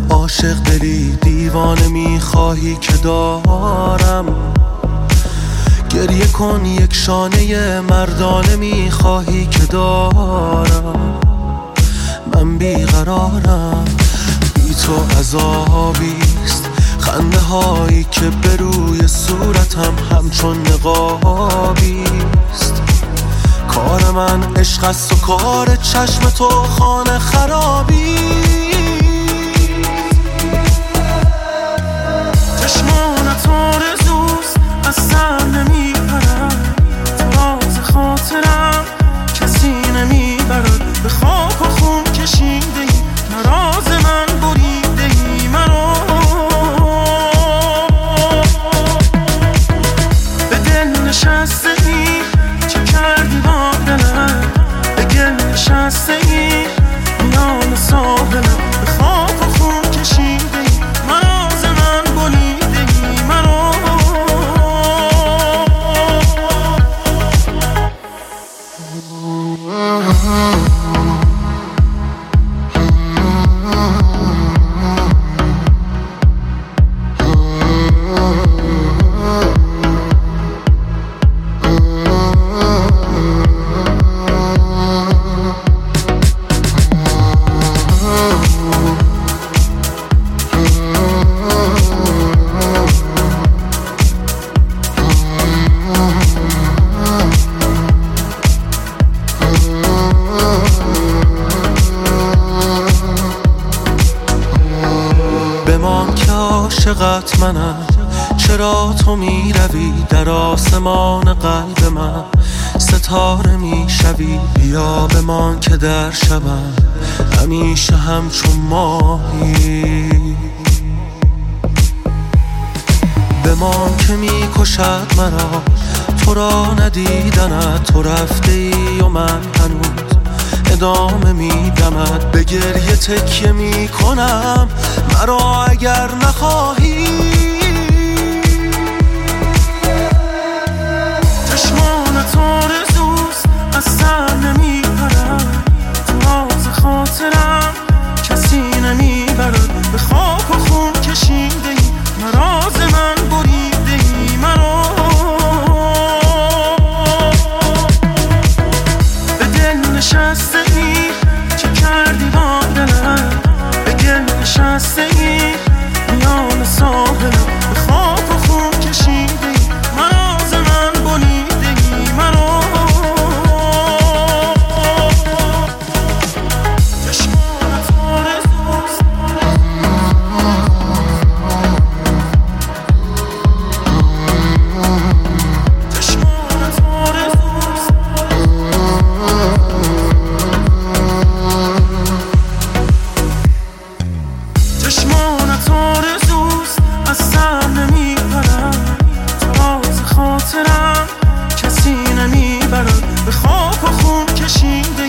عاشق دلی دیوانه میخواهی که دارم، گریه کن یک شانه مردانه میخواهی که دارم. من بیقرارم، بی تو عذابیست، خنده هایی که به روی صورتم همچون نقابیست. کار من عشق است و کار چشم تو خانه خرابی. چشمانت آرزوست از سر نمیپرد، تو راز خاطرم کسی نمیبرد. به خاک و خون کشیده ای نراز من بریده ای مرا. به دل نشسته ای چه کردی با دلم، به گل نشسته ای میان ساحلم. به خاک و خون کشیده ای نراز من بریده ای مرا. بمان که عاشقت منم، چرا تو می روی در آسمان قلب من، ستاره می شوی. بیا بمان که در شبم همیشه همچون ماهی. بمان که می کشد مرا تو را ندیدنت، تو رفته ای و من هنوز ادامه میدمد. به گریه تکیه میکنم مرا اگر نخواهی. چشمانت آرزوست از سر نمیپرد، تو راز خاطرم کسی نمیبرد. به خاک و خون کشیده ای نراز من بریده ای مرا. به دل نشسته ای چه کردی با دلم، به گل نشسته ای میان ساحلم. به خاک و خون کشیده ای نراز من بریده ای مرا. چشمانت آرزوست، چشمانت آرزوست. چشمانت آرزوست از سر نمیپرد، تو راز خاطرم کسی نمیبرد. به خاک و خون کشیده